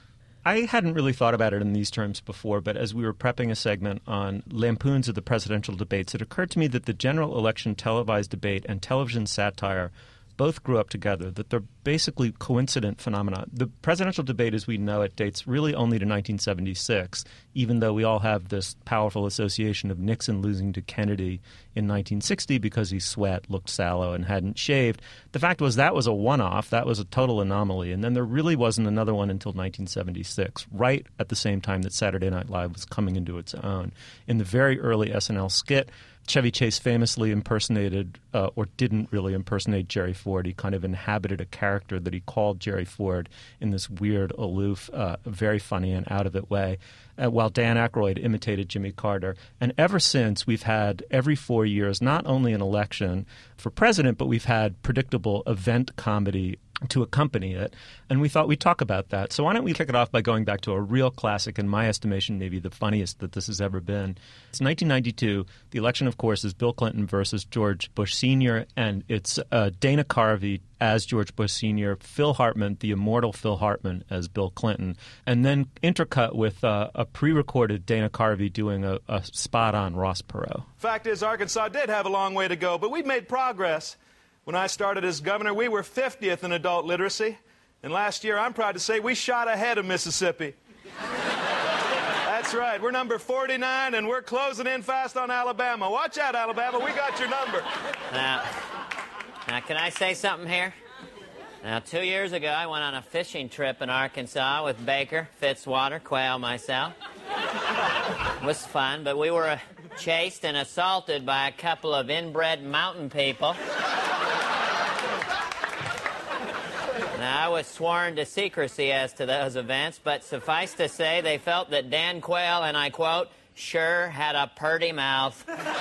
I hadn't really thought about it in these terms before, but as we were prepping a segment on lampoons of the presidential debates, it occurred to me that the general election televised debate and television satire both grew up together, that they're basically coincident phenomena. The presidential debate, as we know it, dates really only to 1976, even though we all have this powerful association of Nixon losing to Kennedy in 1960 because he sweat, looked sallow, and hadn't shaved. The fact was that was a one-off. That was a total anomaly. And then there really wasn't another one until 1976, right at the same time that Saturday Night Live was coming into its own. In the very early SNL skit, Chevy Chase famously impersonated, or didn't really impersonate, Jerry Ford. He kind of inhabited a character that he called Jerry Ford in this weird, aloof, very funny and out-of-it way, while Dan Aykroyd imitated Jimmy Carter. And ever since, we've had, every 4 years, not only an election for president, but we've had predictable event comedy to accompany it, and we thought we'd talk about that. So why don't we kick it off by going back to a real classic, in my estimation, maybe the funniest that this has ever been. It's 1992. The election, of course, is Bill Clinton versus George Bush Sr., and it's Dana Carvey as George Bush Sr., Phil Hartman, the immortal Phil Hartman, as Bill Clinton, and then intercut with a pre-recorded Dana Carvey doing a spot on Ross Perot. Fact is, Arkansas did have a long way to go, but we've made progress. When I started as governor, we were 50th in adult literacy. And last year, I'm proud to say, we shot ahead of Mississippi. That's right. We're number 49, and we're closing in fast on Alabama. Watch out, Alabama. We got your number. Now, can I say something here? Now, 2 years ago, I went on a fishing trip in Arkansas with Baker, Fitzwater, Quayle, myself. It was fun, but we were chased and assaulted by a couple of inbred mountain people. Now, I was sworn to secrecy as to those events, but suffice to say, they felt that Dan Quayle, and I quote, sure had a purty mouth.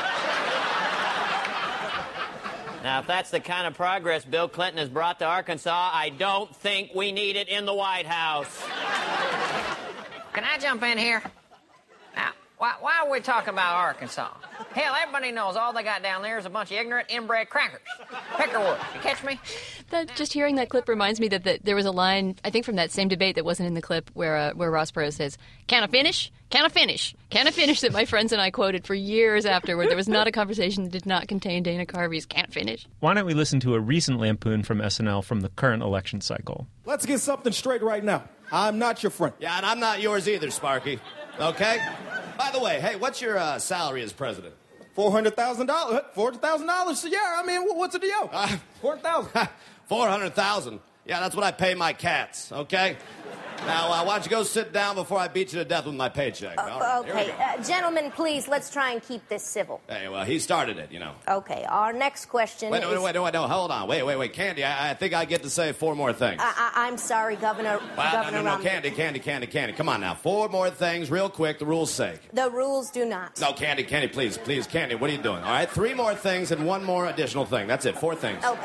Now, if that's the kind of progress Bill Clinton has brought to Arkansas, I don't think we need it in the White House. Can I jump in here? Now, why are we talking about Arkansas? Hell, everybody knows all they got down there is a bunch of ignorant, inbred crackers. Peckerwood, you catch me? Just hearing that clip reminds me that there was a line, I think from that same debate that wasn't in the clip, where Ross Perot says, "Can I finish? Can I finish? Can I finish?" that my friends and I quoted for years afterward. There was not a conversation that did not contain Dana Carvey's "Can't finish." Why don't we listen to a recent lampoon from SNL from the current election cycle? Let's get something straight right now. I'm not your friend. Yeah, and I'm not yours either, Sparky. Okay? By the way, hey, what's your salary as president? $400,000. $400,000 a year. I mean, what's the deal? $400,000. $400,000. Yeah, that's what I pay my cats, okay? Now, why don't you go sit down before I beat you to death with my paycheck? All right, Okay, gentlemen, please, let's try and keep this civil. Hey, well, he started it, you know. Okay, our next question Wait, is... no, hold on. Wait, Candy, I think I get to say 4 more things. I'm sorry, Governor No, Romney. Candy. Come on now. 4 more things, real quick, the rules' sake. The rules do not. No, Candy, please, Candy, what are you doing? All right, 3 more things and 1 more additional thing. That's it, 4 things. Okay.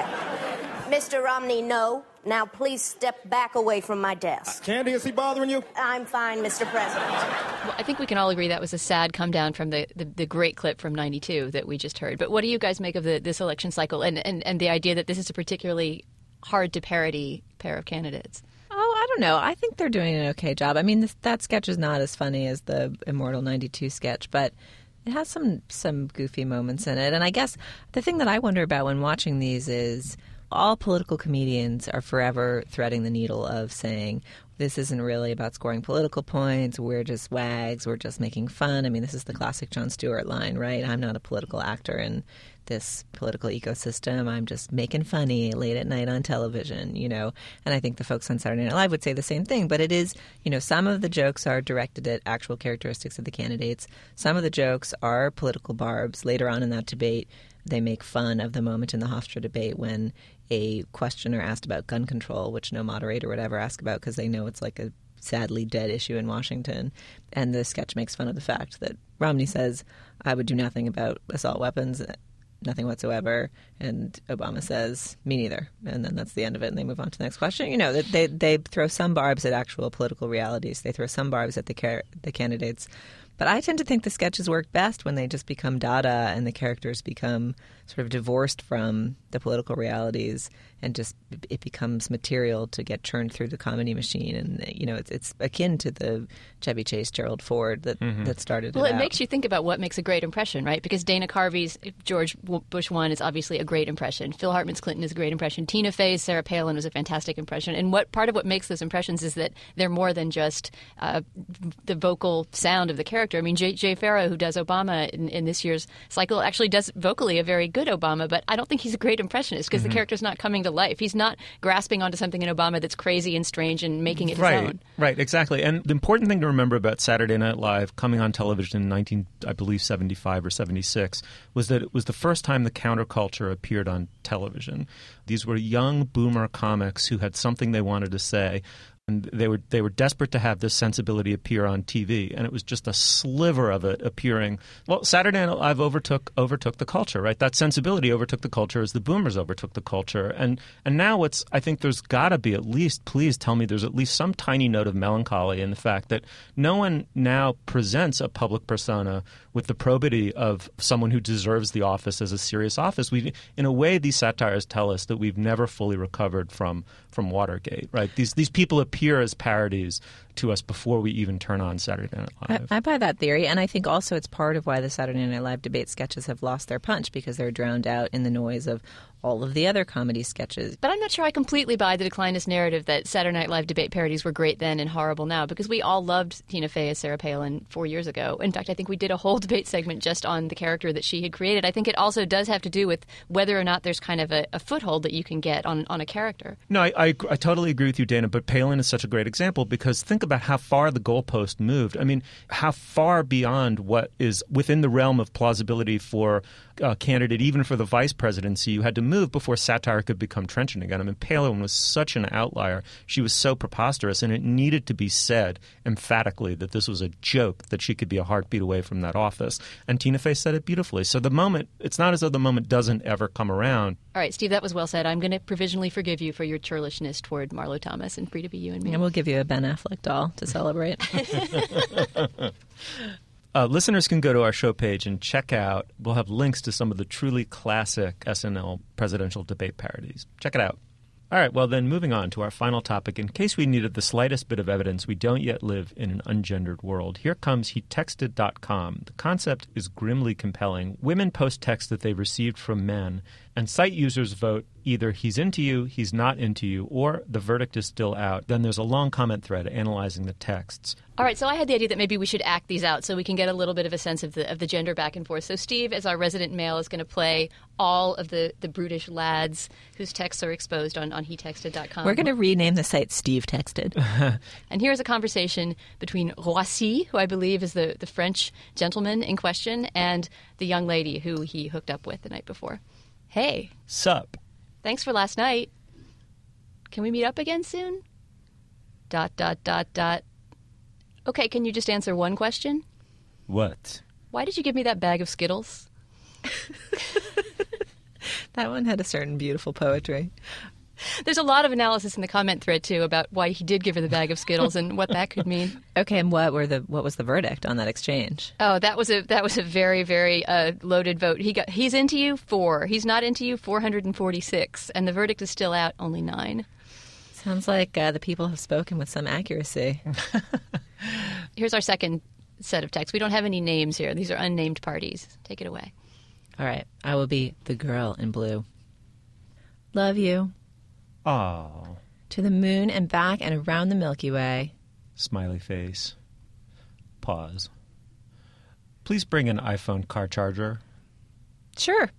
Mr. Romney, no. Now, please step back away from my desk. Candy, is he bothering you? I'm fine, Mr. President. Well, I think we can all agree that was a sad come down from the great clip from '92 that we just heard. But what do you guys make of this election cycle and the idea that this is a particularly hard to parody pair of candidates? Oh, I don't know. I think they're doing an okay job. I mean, that sketch is not as funny as the Immortal 92 sketch, but it has some goofy moments in it. And I guess the thing that I wonder about when watching these is all political comedians are forever threading the needle of saying, this isn't really about scoring political points. We're just wags. We're just making fun. I mean, this is the classic Jon Stewart line, right? I'm not a political actor in this political ecosystem. I'm just making funny late at night on television, you know. And I think the folks on Saturday Night Live would say the same thing. But it is, you know, some of the jokes are directed at actual characteristics of the candidates. Some of the jokes are political barbs. Later on in that debate, they make fun of the moment in the Hofstra debate when a questioner asked about gun control, which no moderator would ever ask about because they know it's like a sadly dead issue in Washington. And the sketch makes fun of the fact that Romney says, I would do nothing about assault weapons, nothing whatsoever. And Obama says, me neither. And then that's the end of it. And they move on to the next question. You know, they throw some barbs at actual political realities. They throw some barbs at the candidates. But I tend to think the sketches work best when they just become Dada and the characters become sort of divorced from the political realities and just it becomes material to get churned through the comedy machine. And, you know, it's akin to the Chevy Chase, Gerald Ford that started Well, it it out. makes you think about what makes a great impression, right? Because Dana Carvey's George Bush 1 is obviously a great impression. Phil Hartman's Clinton is a great impression. Tina Fey's Sarah Palin was a fantastic impression. And part of what makes those impressions is that they're more than just the vocal sound of the character. I mean, Jay Farrow, who does Obama in this year's cycle, actually does vocally a very good Obama, but I don't think he's a great impressionist because the character's not coming to life. He's not grasping onto something in Obama that's crazy and strange and making it his own. Right, exactly. And the important thing to remember about Saturday Night Live coming on television in 1975 or 76 was that it was the first time the counterculture appeared on television. These were young boomer comics who had something they wanted to say. And they were desperate to have this sensibility appear on TV, and it was just a sliver of it appearing. Well, Saturday Night Live overtook the culture, right? That sensibility overtook the culture as the boomers overtook the culture, and now I think there's got to be at least, please tell me, there's at least some tiny note of melancholy in the fact that no one now presents a public persona with the probity of someone who deserves the office as a serious office. In a way, these satires tell us that we've never fully recovered from Watergate, right? These people appear as parodies to us before we even turn on Saturday Night Live. I buy that theory, and I think also it's part of why the Saturday Night Live debate sketches have lost their punch because they're drowned out in the noise of all of the other comedy sketches. But I'm not sure I completely buy the declinist narrative that Saturday Night Live debate parodies were great then and horrible now, because we all loved Tina Fey as Sarah Palin 4 years ago. In fact, I think we did a whole debate segment just on the character that she had created. I think it also does have to do with whether or not there's kind of a foothold that you can get on a character. No, I totally agree with you, Dana, but Palin is such a great example because think about how far the goalpost moved. I mean, how far beyond what is within the realm of plausibility for a candidate, even for the vice presidency, you had to move before satire could become trenchant again. I mean, Palin was such an outlier. She was so preposterous, and it needed to be said emphatically that this was a joke, that she could be a heartbeat away from that office. And Tina Fey said it beautifully. So the moment, it's not as though the moment doesn't ever come around. All right, Steve, that was well said. I'm going to provisionally forgive you for your churlishness toward Marlo Thomas and Free to Be You and Me. And we'll give you a Ben Affleck doll to celebrate. Listeners can go to our show page and check out. We'll have links to some of the truly classic SNL presidential debate parodies. Check it out. All right, well then, moving on to our final topic. In case we needed the slightest bit of evidence we don't yet live in an ungendered world, here comes HeTexted.com. The concept is grimly compelling. Women post texts that they've received from men, and site users vote either he's into you, he's not into you, or the verdict is still out. Then there's a long comment thread analyzing the texts. All right, so I had the idea that maybe we should act these out so we can get a little bit of a sense of the gender back and forth. So Steve, as our resident male, is going to play all of the brutish lads whose texts are exposed on HeTexted.com. We're going to rename the site Steve Texted. And here's a conversation between Roissy, who I believe is the French gentleman in question, and the young lady who he hooked up with the night before. Hey. Sup? Thanks for last night. Can we meet up again soon? ... Okay, can you just answer one question? What? Why did you give me that bag of Skittles? That one had a certain beautiful poetry. There's a lot of analysis in the comment thread, too, about why he did give her the bag of Skittles and what that could mean. Okay, and what was the verdict on that exchange? Oh, that was a very, very loaded vote. He's into you 4. He's not into you 446. And the verdict is still out, only 9. Sounds like the people have spoken with some accuracy. Here's our second set of texts. We don't have any names here. These are unnamed parties. Take it away. All right. I will be the girl in blue. Love you. Oh. To the moon and back and around the Milky Way. Smiley face. Pause. Please bring an iPhone car charger. Sure.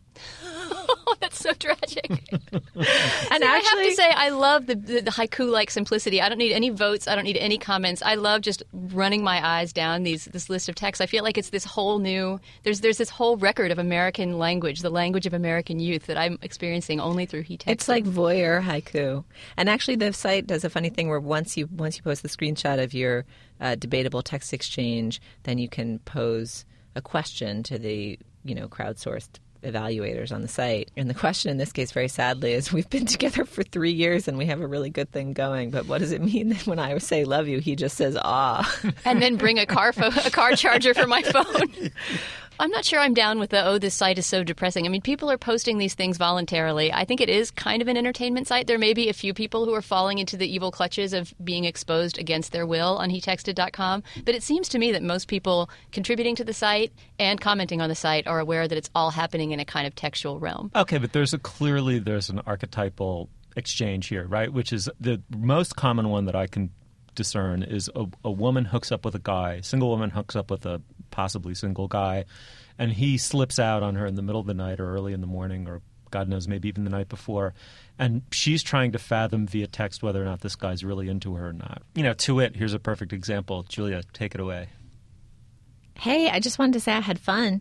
Oh, that's so tragic. And I have to say, I love the haiku-like simplicity. I don't need any votes. I don't need any comments. I love just running my eyes down this list of texts. I feel like it's this whole new... There's this whole record of American language, the language of American youth that I'm experiencing only through HeTexted. It's like voyeur haiku. And actually, the site does a funny thing where once you post the screenshot of your debatable text exchange, then you can pose a question to the crowdsourced evaluators on the site. And the question in this case, very sadly, is we've been together for 3 years and we have a really good thing going. But what does it mean that when I say love you, he just says, ah. And then bring a car charger for my phone. I'm not sure I'm down with this site is so depressing. I mean, people are posting these things voluntarily. I think it is kind of an entertainment site. There may be a few people who are falling into the evil clutches of being exposed against their will on HeTexted.com. But it seems to me that most people contributing to the site and commenting on the site are aware that it's all happening in a kind of textual realm. Okay, but there's an archetypal exchange here, right? Which is the most common one that I can discern is a woman hooks up with a guy, single woman hooks up with a possibly single guy, and he slips out on her in the middle of the night or early in the morning or God knows, maybe even the night before, and she's trying to fathom via text whether or not this guy's really into her or not. To it, here's a perfect example. Julia, take it away. Hey, I just wanted to say I had fun.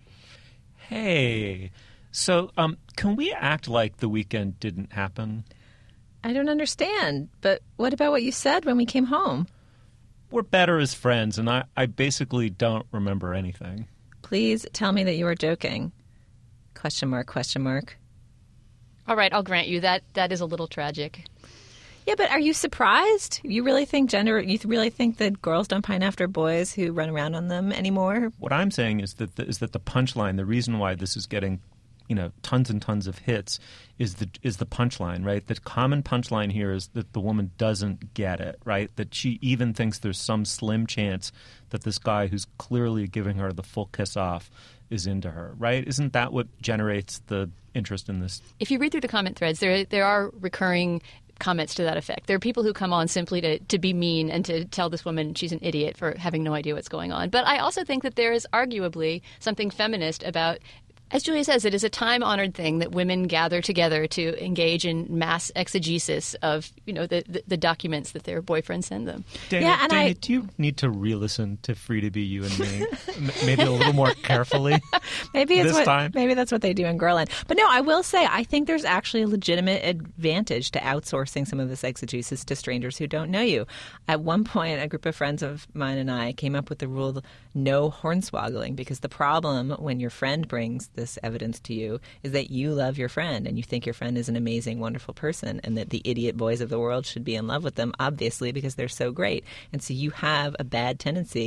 Hey, so can we act like the weekend didn't happen? I don't understand, but what about what you said when we came home? We're better as friends, and I basically don't remember anything. Please tell me that you are joking. Question mark. All right, I'll grant you that is a little tragic. Yeah, but are you surprised? You really think that girls don't pine after boys who run around on them anymore? What I'm saying is that the punchline, the reason why this is getting tons and tons of hits is the punchline, right? The common punchline here is that the woman doesn't get it, right? That she even thinks there's some slim chance that this guy who's clearly giving her the full kiss off is into her, right? Isn't that what generates the interest in this? If you read through the comment threads, there are recurring comments to that effect. There are people who come on simply to be mean and to tell this woman she's an idiot for having no idea what's going on. But I also think that there is arguably something feminist about, as Julia says, it is a time-honored thing that women gather together to engage in mass exegesis of, the documents that their boyfriends send them. Dana, do you need to re-listen to Free to Be You and Me? Maybe a little more carefully Maybe time? Maybe that's what they do in Girlland. But no, I will say, I think there's actually a legitimate advantage to outsourcing some of this exegesis to strangers who don't know you. At one point, a group of friends of mine and I came up with the rule, no hornswoggling, because the problem when your friend brings this evidence to you is that you love your friend and you think your friend is an amazing, wonderful person and that the idiot boys of the world should be in love with them, obviously, because they're so great. And so you have a bad tendency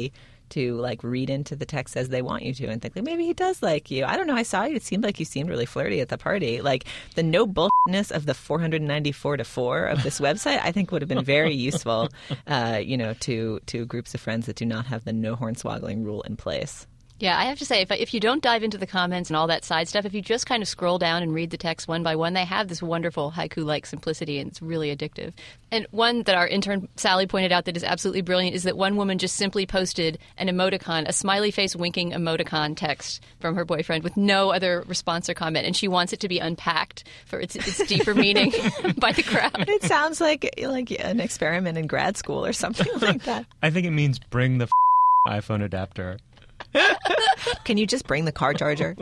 to like read into the text as they want you to and think like maybe he does like you. I don't know. I saw you. It seemed like you seemed really flirty at the party. Like the no bullshitness of the 494-4 of this website, I think would have been very useful, to groups of friends that do not have the no hornswoggling rule in place. Yeah, I have to say, if you don't dive into the comments and all that side stuff, if you just kind of scroll down and read the text one by one, they have this wonderful haiku-like simplicity, and it's really addictive. And one that our intern Sally pointed out that is absolutely brilliant is that one woman just simply posted an emoticon, a smiley face winking emoticon text from her boyfriend with no other response or comment, and she wants it to be unpacked for its deeper meaning by the crowd. It sounds like an experiment in grad school or something like that. I think it means bring the iPhone adapter. Can you just bring the car charger?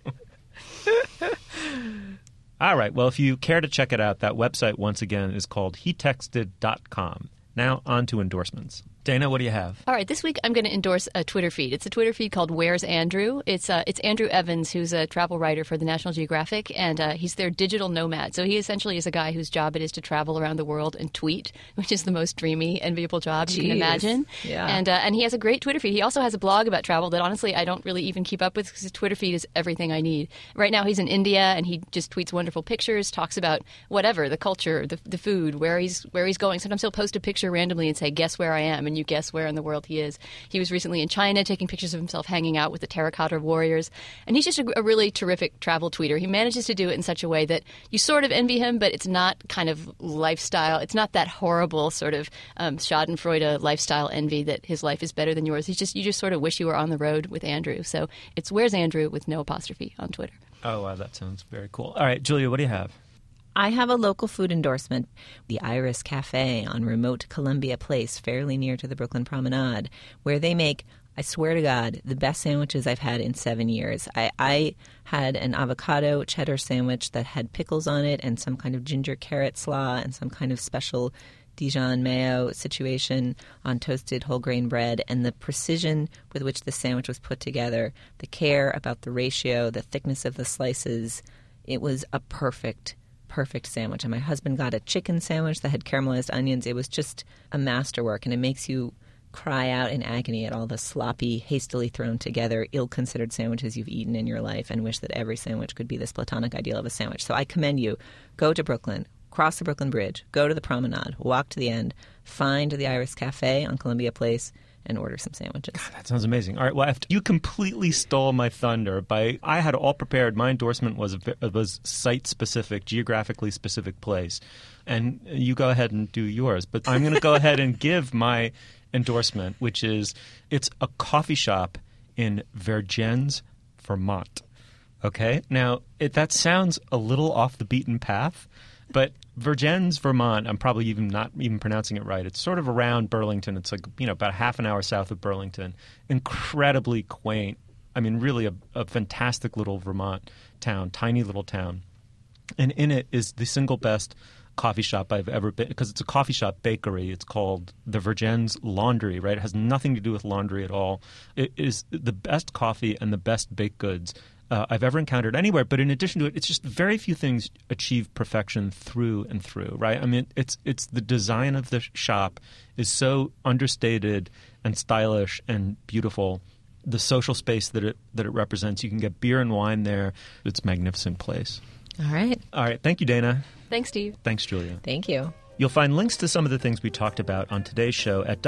All right. Well, if you care to check it out, that website, once again, is called hetexted.com. Now, on to endorsements. Dana, what do you have? All right, this week I'm going to endorse a Twitter feed. It's a Twitter feed called Where's Andrew? It's Andrew Evans, who's a travel writer for the National Geographic, and he's their digital nomad. So he essentially is a guy whose job it is to travel around the world and tweet, which is the most dreamy, enviable job you can imagine. Yeah. And he has a great Twitter feed. He also has a blog about travel that honestly I don't really even keep up with because his Twitter feed is everything I need. Right now he's in India and he just tweets wonderful pictures, talks about whatever, the culture, the food, where he's going. Sometimes he'll post a picture randomly and say, guess where I am, and you guess where in the world he is. He was recently in China taking pictures of himself hanging out with the terracotta warriors. And he's just a really terrific travel tweeter. He manages to do it in such a way that you sort of envy him, but it's not kind of lifestyle. It's not that horrible sort of schadenfreude lifestyle envy that his life is better than yours. You just sort of wish you were on the road with Andrew. So it's Where's Andrew with no apostrophe on Twitter. Oh, wow, that sounds very cool. All right, Julia, what do you have? I have a local food endorsement, the Iris Cafe on remote Columbia Place, fairly near to the Brooklyn Promenade, where they make, I swear to God, the best sandwiches I've had in 7 years. I had an avocado cheddar sandwich that had pickles on it and some kind of ginger carrot slaw and some kind of special Dijon mayo situation on toasted whole grain bread, and the precision with which the sandwich was put together, the care about the ratio, the thickness of the slices, it was a perfect sandwich. And my husband got a chicken sandwich that had caramelized onions. It was just a masterwork, and it makes you cry out in agony at all the sloppy, hastily thrown together, ill-considered sandwiches you've eaten in your life and wish that every sandwich could be this platonic ideal of a sandwich. So I commend you. Go to Brooklyn, cross the Brooklyn Bridge, go to the Promenade, walk to the end, find the Iris Cafe on Columbia Place, and order some sandwiches. God, that sounds amazing. All right, well, you completely stole my thunder. I had all prepared. My endorsement was site-specific, geographically specific place. And you go ahead and do yours. But I'm going to go ahead and give my endorsement, which is it's a coffee shop in Vergennes, Vermont. Okay? Now, that sounds a little off the beaten path, but Vergennes, Vermont, I'm probably not even pronouncing it right. It's sort of around Burlington. It's like, about half an hour south of Burlington. Incredibly quaint. I mean, really a fantastic little Vermont town, tiny little town. And in it is the single best coffee shop I've ever been, because it's a coffee shop bakery. It's called the Vergennes Laundry, right? It has nothing to do with laundry at all. It is the best coffee and the best baked goods I've ever encountered anywhere. But in addition to it, it's just very few things achieve perfection through and through, right? I mean, it's the design of the shop is so understated and stylish and beautiful. The social space that it represents, you can get beer and wine there. It's a magnificent place. All right. Thank you, Dana. Thanks, Steve. Thanks, Julia. Thank you. You'll find links to some of the things we talked about on today's show at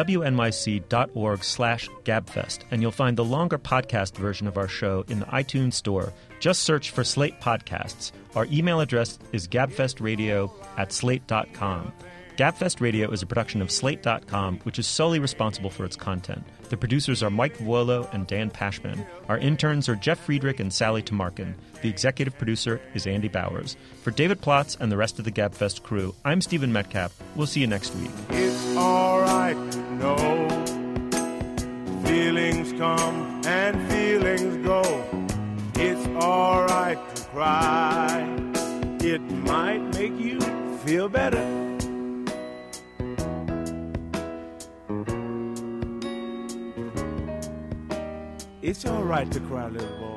wnyc.org/gabfest, and you'll find the longer podcast version of our show in the iTunes store. Just search for Slate Podcasts. Our email address is gabfestradio@slate.com. Gabfest Radio is a production of Slate.com, which is solely responsible for its content. The producers are Mike Vuolo and Dan Pashman. Our interns are Jeff Friedrich and Sally Tamarkin. The executive producer is Andy Bowers. For David Plotz and the rest of the Gabfest crew, I'm Stephen Metcalf. We'll see you next week. It's all right to know feelings come and feelings go. It's all right to cry. It might make you feel better. It's all right to cry, little boy.